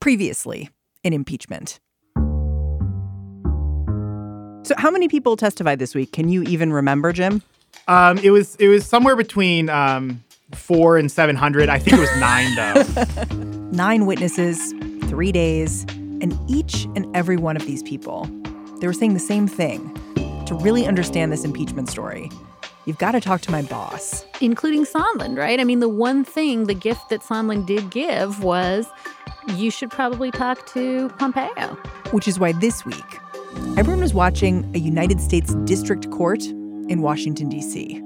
Previously in impeachment. So how many people testified this week? Can you even remember, Jim? It was somewhere between 400 and 700. I think it was 9, though. 9 witnesses, 3 days, and each and every one of these people, they were saying the same thing. To really understand this impeachment story, you've got to talk to my boss. Including Sondland, right? I mean, the one thing, the gift that Sondland did give was you should probably talk to Pompeo. Which is why this week, everyone was watching a United States District Court in Washington, D.C.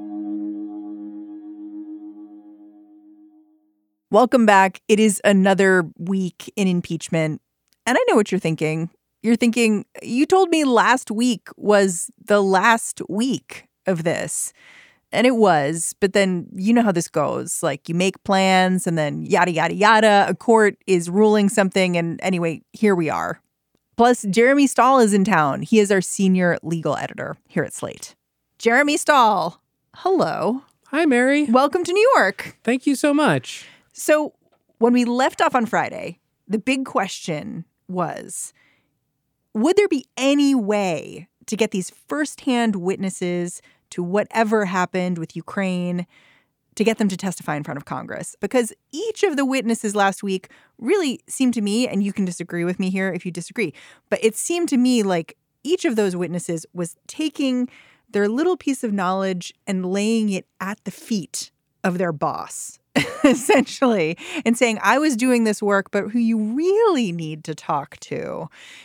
Welcome back. It is another week in impeachment. And I know what you're thinking. You're thinking, you told me last week was the last week of this. And it was. But then you know how this goes. Like you make plans and then yada, yada, yada. A court is ruling something. And anyway, here we are. Plus, Jeremy Stahl is in town. He is our senior legal editor here at Slate. Jeremy Stahl, hello. Hi, Mary. Welcome to New York. Thank you so much. So when we left off on Friday, the big question was, would there be any way to get these firsthand witnesses to whatever happened with Ukraine, to get them to testify in front of Congress? Because each of the witnesses last week really seemed to me, and you can disagree with me here if you disagree, but it seemed to me like each of those witnesses was taking their little piece of knowledge and laying it at the feet of their boss, essentially, and saying, I was doing this work, but who you really need to talk to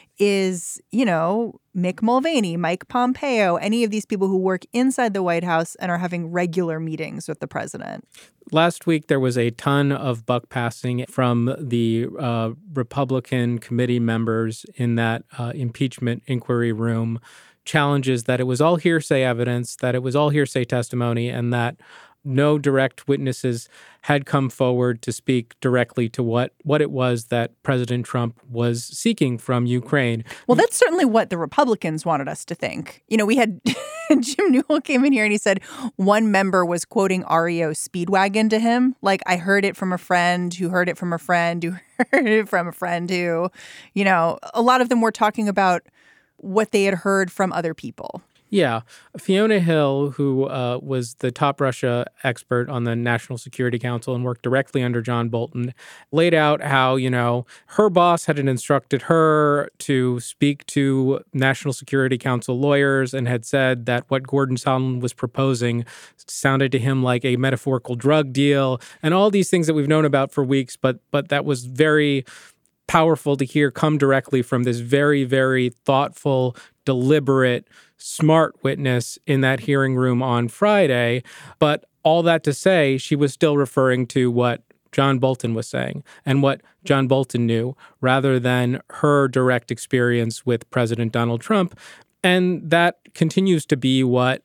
is, you know, Mick Mulvaney, Mike Pompeo, any of these people who work inside the White House and are having regular meetings with the president. Last week, there was a ton of buck passing from the Republican committee members in that impeachment inquiry room. Challenges that it was all hearsay evidence, that it was all hearsay testimony, and that no direct witnesses had come forward to speak directly to what it was that President Trump was seeking from Ukraine. Well, that's certainly what the Republicans wanted us to think. You know, we had Jim Newell came in here and he said one member was quoting REO Speedwagon to him. Like, I heard it from a friend who heard it from a friend who heard it from a friend who, you know, a lot of them were talking about what they had heard from other people. Yeah. Fiona Hill, who was the top Russia expert on the National Security Council and worked directly under John Bolton, laid out how, you know, her boss had instructed her to speak to National Security Council lawyers and had said that what Gordon Sondland was proposing sounded to him like a metaphorical drug deal and all these things that we've known about for weeks. But that was very powerful to hear come directly from this very, very thoughtful, deliberate, smart witness in that hearing room on Friday. But all that to say, she was still referring to what John Bolton was saying and what John Bolton knew rather than her direct experience with President Donald Trump. And that continues to be what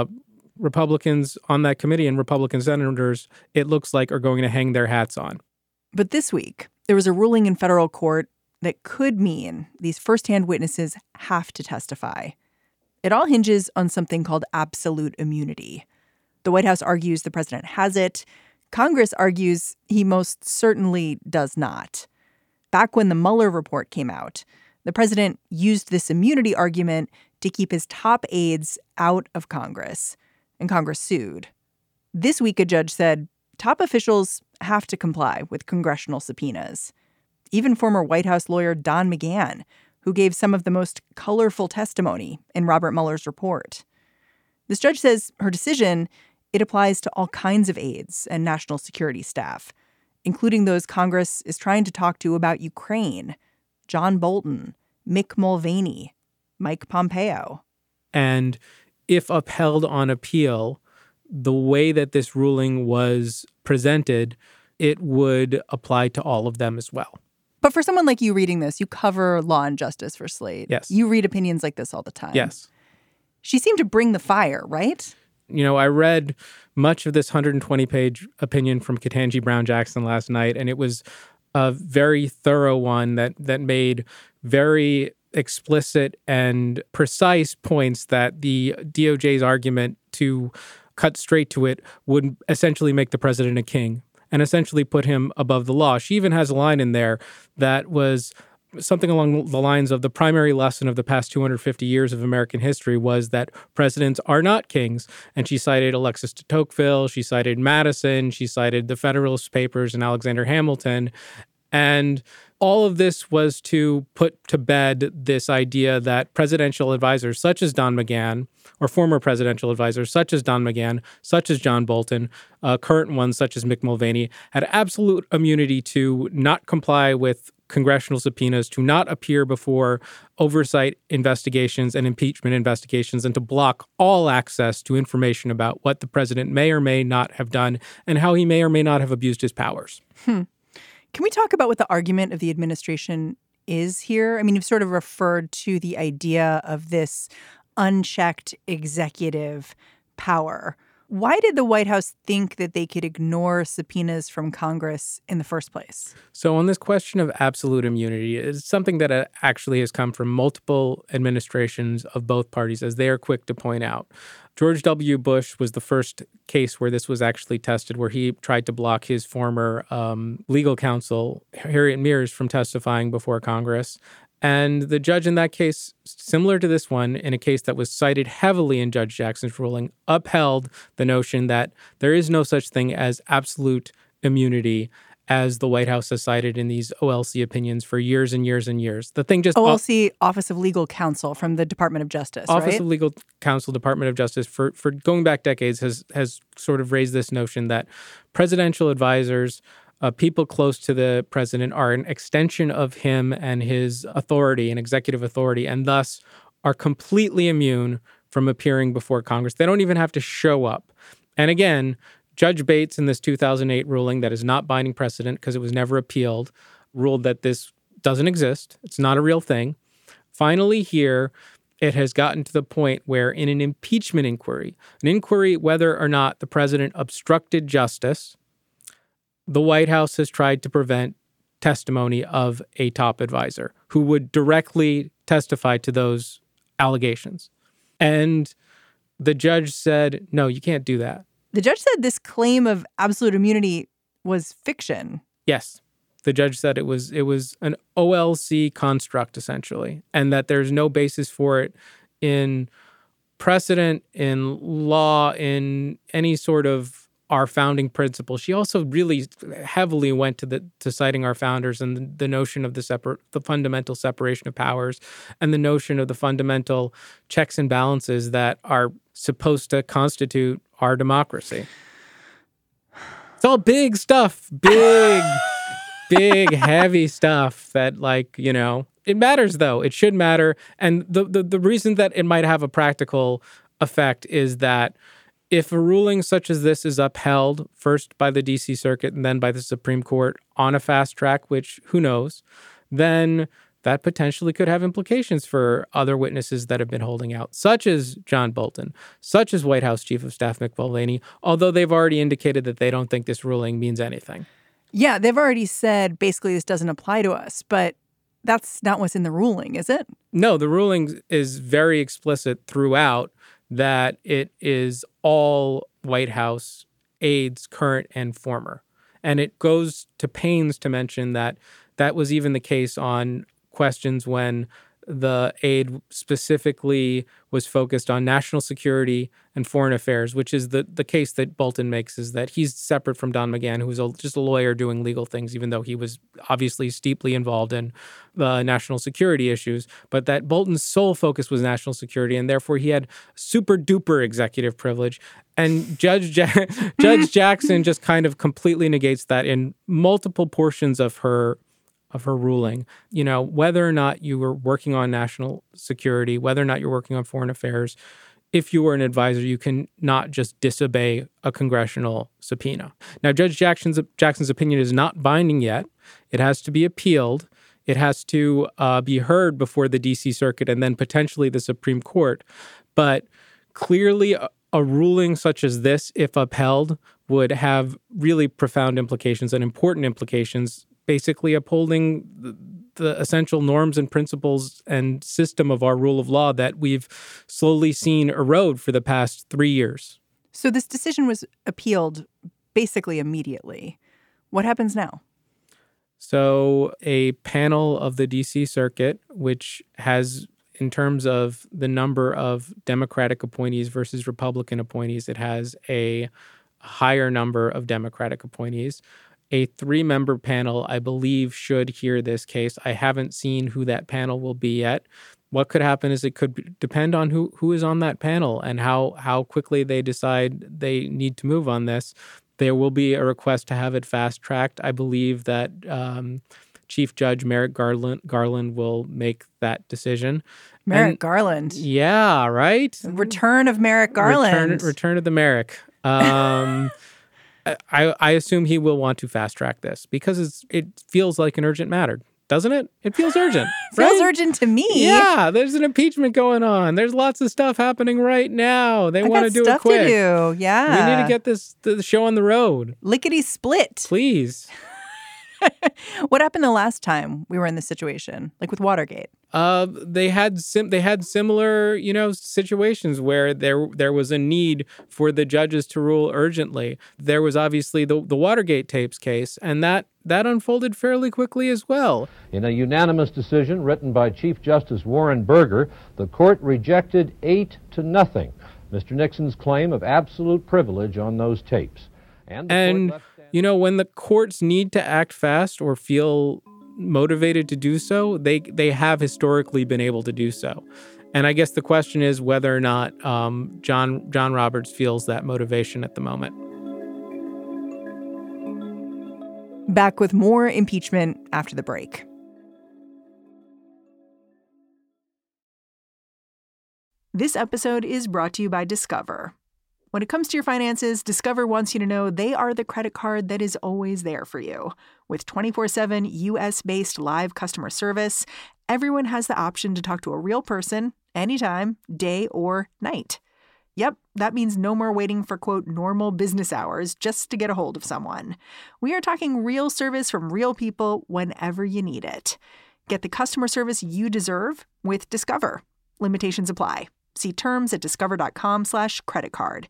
Republicans on that committee and Republican senators, it looks like, are going to hang their hats on. But this week, there was a ruling in federal court that could mean these firsthand witnesses have to testify. It all hinges on something called absolute immunity. The White House argues the president has it. Congress argues he most certainly does not. Back when the Mueller report came out, the president used this immunity argument to keep his top aides out of Congress, and Congress sued. This week, a judge said top officials have to comply with congressional subpoenas. Even former White House lawyer Don McGahn, who gave some of the most colorful testimony in Robert Mueller's report. This judge says her decision, it applies to all kinds of aides and national security staff, including those Congress is trying to talk to about Ukraine, John Bolton, Mick Mulvaney, Mike Pompeo. And if upheld on appeal, the way that this ruling was presented, it would apply to all of them as well. But for someone like you reading this, you cover law and justice for Slate. Yes. You read opinions like this all the time. Yes. She seemed to bring the fire, right? You know, I read much of this 120-page opinion from Ketanji Brown Jackson last night, and it was a very thorough one that made very explicit and precise points that the DOJ's argument, to cut straight to it, would essentially make the president a king. and essentially put him above the law. She even has a line in there that was something along the lines of the primary lesson of the past 250 years of American history was that presidents are not kings. And she cited Alexis de Tocqueville, she cited Madison, she cited the Federalist Papers and Alexander Hamilton. And all of this was to put to bed this idea that presidential advisors such as Don McGahn, or former presidential advisors such as Don McGahn, such as John Bolton, current ones such as Mick Mulvaney, had absolute immunity to not comply with congressional subpoenas, to not appear before oversight investigations and impeachment investigations, and to block all access to information about what the president may or may not have done and how he may or may not have abused his powers. Can we talk about what the argument of the administration is here? I mean, you've sort of referred to the idea of this unchecked executive power. Why did the White House think that they could ignore subpoenas from Congress in the first place? So on this question of absolute immunity, it's something that actually has come from multiple administrations of both parties, as they are quick to point out. George W. Bush was the first case where this was actually tested, where he tried to block his former legal counsel, Harriet Miers, from testifying before Congress. And the judge in that case, similar to this one, in a case that was cited heavily in Judge Jackson's ruling, upheld the notion that there is no such thing as absolute immunity, as the White House has cited in these OLC opinions for years and years and years. The thing just OLC, Office of Legal Counsel from the Department of Justice, Office right? of Legal Counsel, Department of Justice, for going back decades, has sort of raised this notion that presidential advisors, people close to the president, are an extension of him and his authority and executive authority, and thus are completely immune from appearing before Congress. They don't even have to show up. And again, Judge Bates, in this 2008 ruling that is not binding precedent because it was never appealed, ruled that this doesn't exist. It's not a real thing. Finally, here, it has gotten to the point where in an impeachment inquiry, an inquiry whether or not the president obstructed justice, the White House has tried to prevent testimony of a top advisor who would directly testify to those allegations. And the judge said, no, you can't do that. The judge said this claim of absolute immunity was fiction. Yes. The judge said it was an OLC construct, essentially, and that there's no basis for it in precedent, in law, in any sort of our founding principles. She also really heavily went to citing our founders and the notion of the fundamental separation of powers and the notion of the fundamental checks and balances that are supposed to constitute our democracy. It's all big stuff, big, heavy stuff that, like, you know, it matters though. It should matter. And the reason that it might have a practical effect is that if a ruling such as this is upheld, first by the D.C. Circuit and then by the Supreme Court on a fast track, which who knows, then that potentially could have implications for other witnesses that have been holding out, such as John Bolton, such as White House Chief of Staff Mick Mulvaney, although they've already indicated that they don't think this ruling means anything. Yeah, they've already said basically this doesn't apply to us, but that's not what's in the ruling, is it? No, the ruling is very explicit throughout that it is all White House aides, current and former. And it goes to pains to mention that that was even the case on questions when the aide specifically was focused on national security and foreign affairs, which is the case that Bolton makes, is that he's separate from Don McGahn, who was just a lawyer doing legal things, even though he was obviously steeply involved in national security issues, but that Bolton's sole focus was national security, and therefore he had super duper executive privilege. And Judge Jackson just kind of completely negates that in multiple portions of her ruling. You know, whether or not you were working on national security, whether or not you're working on foreign affairs, if you were an advisor, you can not just disobey a congressional subpoena. Now, Judge Jackson's opinion is not binding yet. It has to be appealed. It has to be heard before the D.C. Circuit and then potentially the Supreme Court. But clearly, a ruling such as this, if upheld, would have really profound implications and important implications, basically upholding the essential norms and principles and system of our rule of law that we've slowly seen erode for the past 3 years. So this decision was appealed basically immediately. What happens now? So a panel of the D.C. Circuit, which has, in terms of the number of Democratic appointees versus Republican appointees, it has a higher number of Democratic appointees. A 3-member panel, I believe, should hear this case. I haven't seen who that panel will be yet. What could happen is it could depend on who is on that panel and how quickly they decide they need to move on this. There will be a request to have it fast-tracked. I believe that Chief Judge Merrick Garland will make that decision. Merrick Garland. Yeah, right? Return of Merrick Garland. Return of the Merrick. I assume he will want to fast-track this because it feels like an urgent matter. Doesn't it? It feels urgent. Feels right? urgent to me. Yeah, there's an impeachment going on. There's lots of stuff happening right now. They want to do it quick. To do. Yeah. We need to get the show on the road. Lickety split. Please. What happened the last time we were in this situation, like with Watergate? They had similar, situations where there was a need for the judges to rule urgently. There was obviously the Watergate tapes case, and that unfolded fairly quickly as well. In a unanimous decision written by Chief Justice Warren Burger, the court rejected 8-0 Mr. Nixon's claim of absolute privilege on those tapes. And when the courts need to act fast or feel motivated to do so, they have historically been able to do so. And I guess the question is whether or not John Roberts feels that motivation at the moment. Back with more impeachment after the break. This episode is brought to you by Discover. When it comes to your finances, Discover wants you to know they are the credit card that is always there for you. With 24/7 U.S.-based live customer service, everyone has the option to talk to a real person anytime, day or night. Yep, that means no more waiting for, quote, normal business hours just to get a hold of someone. We are talking real service from real people whenever you need it. Get the customer service you deserve with Discover. Limitations apply. See terms at discover.com/creditcard.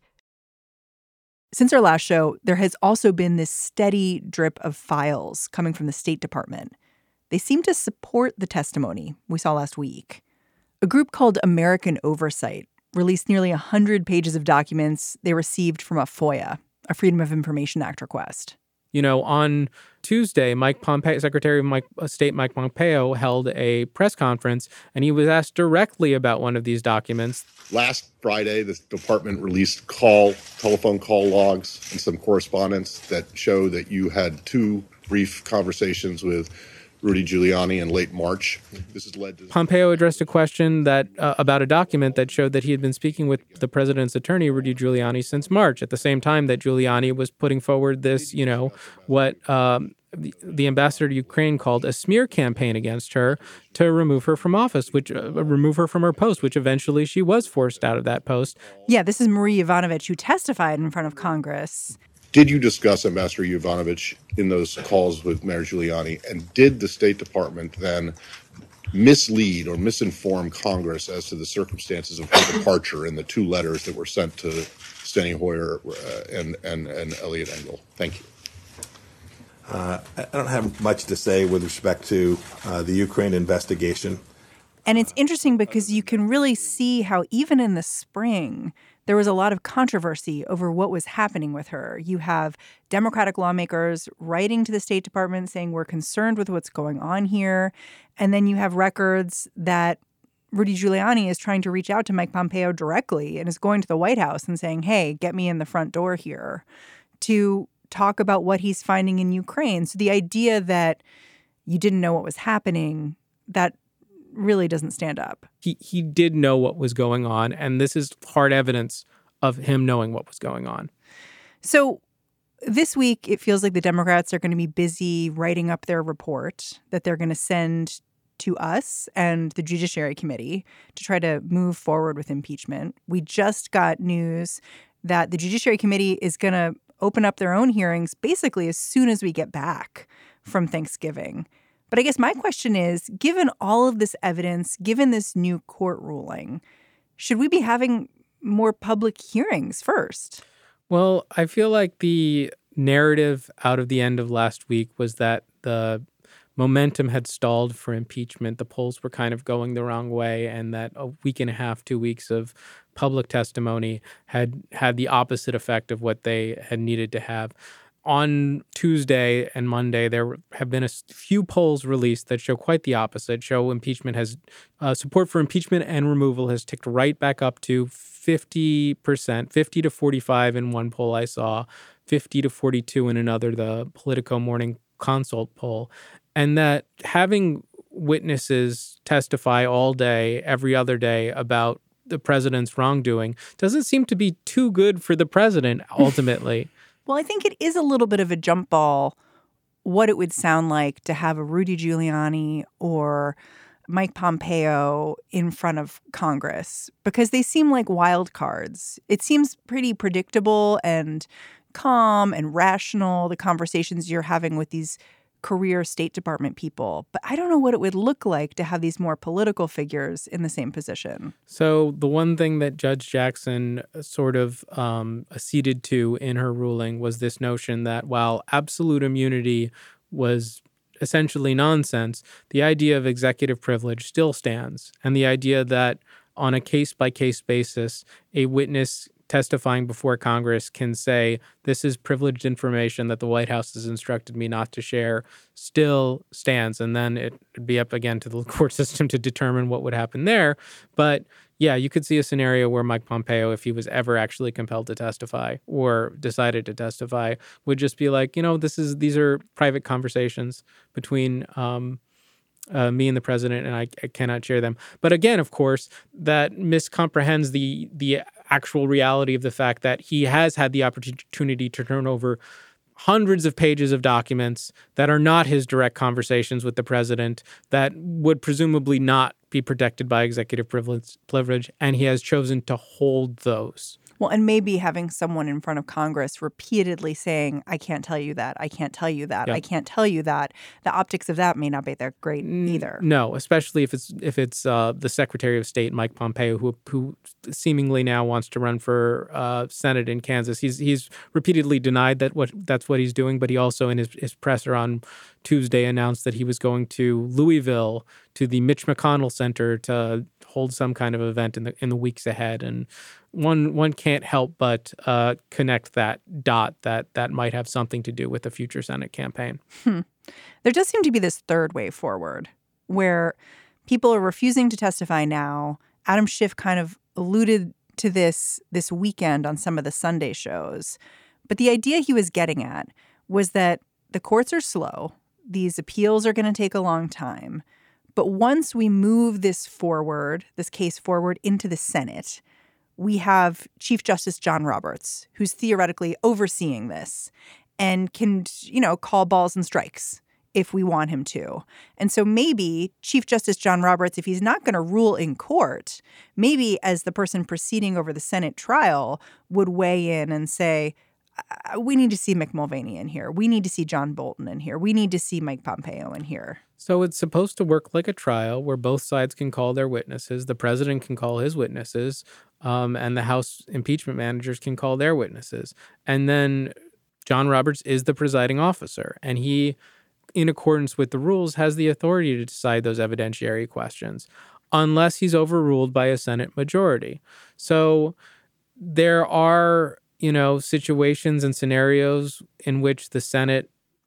Since our last show, there has also been this steady drip of files coming from the State Department. They seem to support the testimony we saw last week. A group called American Oversight released nearly 100 pages of documents they received from a FOIA, a Freedom of Information Act request. On Tuesday, Secretary of State Mike Pompeo held a press conference, and he was asked directly about one of these documents. Last Friday, the department released telephone call logs and some correspondence that show that you had 2 brief conversations with Rudy Giuliani in late March. This has led to Pompeo addressed a question that about a document that showed that he had been speaking with the president's attorney, Rudy Giuliani, since March, at the same time that Giuliani was putting forward this, what the ambassador to Ukraine called a smear campaign against her to remove her from office, which remove her from her post, which eventually she was forced out of that post. Yeah, this is Marie Yovanovitch, who testified in front of Congress. Did you discuss Ambassador Yovanovitch in those calls with Mayor Giuliani? And did the State Department then mislead or misinform Congress as to the circumstances of her departure in the 2 letters that were sent to Steny Hoyer and Eliot Engel? Thank you. I don't have much to say with respect to the Ukraine investigation. And it's interesting because you can really see how even in the spring, there was a lot of controversy over what was happening with her. You have Democratic lawmakers writing to the State Department saying we're concerned with what's going on here. And then you have records that Rudy Giuliani is trying to reach out to Mike Pompeo directly and is going to the White House and saying, hey, get me in the front door here to talk about what he's finding in Ukraine. So the idea that you didn't know what was happening, that really doesn't stand up. He did know what was going on, and this is hard evidence of him knowing what was going on. So this week, it feels like the Democrats are going to be busy writing up their report that they're going to send to us and the Judiciary Committee to try to move forward with impeachment. We just got news that the Judiciary Committee is going to open up their own hearings basically as soon as we get back from Thanksgiving. But I guess my question is, given all of this evidence, given this new court ruling, should we be having more public hearings first? Well, I feel like the narrative out of the end of last week was that the momentum had stalled for impeachment. The polls were kind of going the wrong way, and that a week and a half, 2 weeks of public testimony had the opposite effect of what they had needed to have. On Tuesday and Monday, there have been a few polls released that show quite the opposite, show impeachment has support for impeachment and removal has ticked right back up to 50%, 50 to 45 in one poll I saw, 50 to 42 in another, the Politico Morning Consult poll. And that having witnesses testify all day, every other day about the president's wrongdoing doesn't seem to be too good for the president, ultimately. Well, I think it is a little bit of a jump ball what it would sound like to have a Rudy Giuliani or Mike Pompeo in front of Congress, because they seem like wild cards. It seems pretty predictable and calm and rational, the conversations you're having with these career State Department people. But I don't know what it would look like to have these more political figures in the same position. So the one thing that Judge Jackson sort of acceded to in her ruling was this notion that while absolute immunity was essentially nonsense, the idea of executive privilege still stands. And the idea that on a case-by-case basis, a witness testifying before Congress can say, this is privileged information that the White House has instructed me not to share, still stands. And then it'd be up again to the court system to determine what would happen there. But yeah, you could see a scenario where Mike Pompeo, if he was ever actually compelled to testify or decided to testify, would just be like, these are private conversations between me and the president, and I cannot share them. But again, of course, that miscomprehends the actual reality of the fact that he has had the opportunity to turn over hundreds of pages of documents that are not his direct conversations with the president, that would presumably not be protected by executive privilege, and he has chosen to hold those. Well, and maybe having someone in front of Congress repeatedly saying, I can't tell you that, I can't tell you that, I can't tell you that, the optics of that may not be that great either. No, especially if it's the Secretary of State, Mike Pompeo, who seemingly now wants to run for Senate in Kansas. He's repeatedly denied that's what he's doing, but he also in his presser on Tuesday announced that he was going to Louisville to the Mitch McConnell Center to hold some kind of event in the weeks ahead. And one can't help but connect that dot that might have something to do with the future Senate campaign. There does seem to be this third way forward where people are refusing to testify now. Adam Schiff kind of alluded to this weekend on some of the Sunday shows. But the idea he was getting at was that the courts are slow. These appeals are going to take a long time. But once we move this case forward into the Senate, we have Chief Justice John Roberts, who's theoretically overseeing this and can, call balls and strikes if we want him to. And so maybe Chief Justice John Roberts, if he's not going to rule in court, maybe as the person proceeding over the Senate trial would weigh in and say, we need to see Mick Mulvaney in here. We need to see John Bolton in here. We need to see Mike Pompeo in here. So it's supposed to work like a trial where both sides can call their witnesses. The president can call his witnesses, and the House impeachment managers can call their witnesses. And then John Roberts is the presiding officer, and he, in accordance with the rules, has the authority to decide those evidentiary questions, unless he's overruled by a Senate majority. So there are situations and scenarios in which the Senate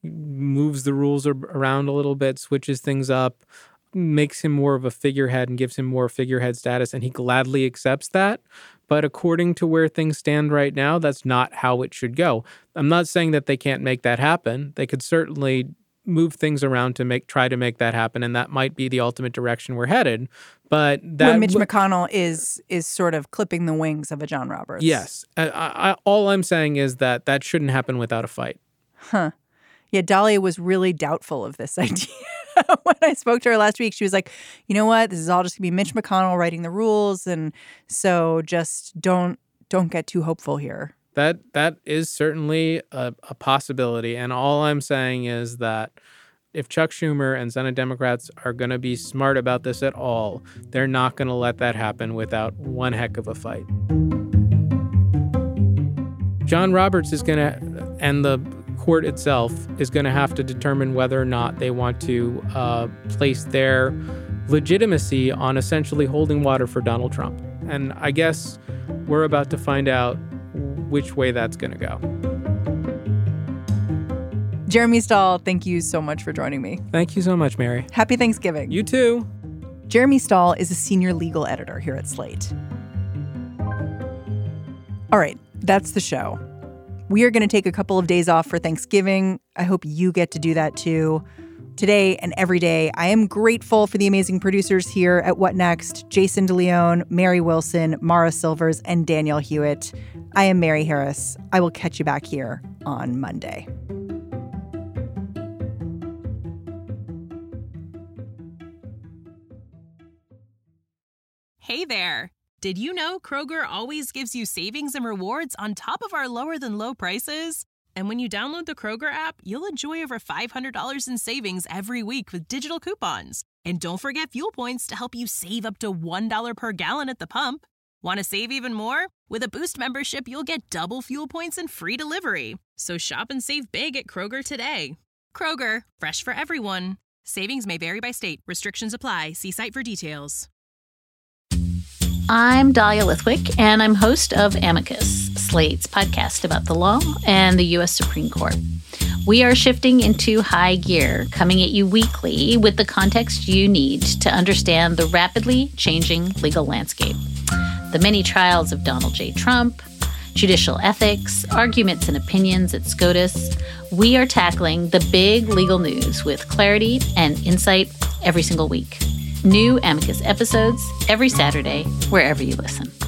moves the rules around a little bit, switches things up, makes him more of a figurehead and gives him more figurehead status, and he gladly accepts that. But according to where things stand right now, that's not how it should go. I'm not saying that they can't make that happen. They could certainly move things around to try to make that happen, and that might be the ultimate direction we're headed. But that where Mitch McConnell is sort of clipping the wings of a John Roberts. Yes. All I'm saying is that shouldn't happen without a fight. Huh. Yeah, Dahlia was really doubtful of this idea. When I spoke to her last week, she was like, you know what? This is all just going to be Mitch McConnell writing the rules, and so just don't get too hopeful here. That is certainly a possibility. And all I'm saying is that if Chuck Schumer and Senate Democrats are going to be smart about this at all, they're not going to let that happen without one heck of a fight. John Roberts is going to, and the court itself is going to have to determine whether or not they want to place their legitimacy on essentially holding water for Donald Trump. And I guess we're about to find out which way that's going to go. Jeremy Stahl, thank you so much for joining me. Thank you so much, Mary. Happy Thanksgiving. You too. Jeremy Stahl is a senior legal editor here at Slate. All right, that's the show. We are going to take a couple of days off for Thanksgiving. I hope you get to do that too. Today and every day, I am grateful for the amazing producers here at What Next: Jason DeLeon, Mary Wilson, Mara Silvers, and Danielle Hewitt. I am Mary Harris. I will catch you back here on Monday. Hey there. Did you know Kroger always gives you savings and rewards on top of our lower than low prices? And when you download the Kroger app, you'll enjoy over $500 in savings every week with digital coupons. And don't forget fuel points to help you save up to $1 per gallon at the pump. Want to save even more? With a Boost membership, you'll get double fuel points and free delivery. So shop and save big at Kroger today. Kroger, fresh for everyone. Savings may vary by state. Restrictions apply. See site for details. I'm Dahlia Lithwick, and I'm host of Amicus, Slate's podcast about the law and the U.S. Supreme Court. We are shifting into high gear, coming at you weekly with the context you need to understand the rapidly changing legal landscape. The many trials of Donald J. Trump, judicial ethics, arguments and opinions at SCOTUS. We are tackling the big legal news with clarity and insight every single week. New Amicus episodes every Saturday, wherever you listen.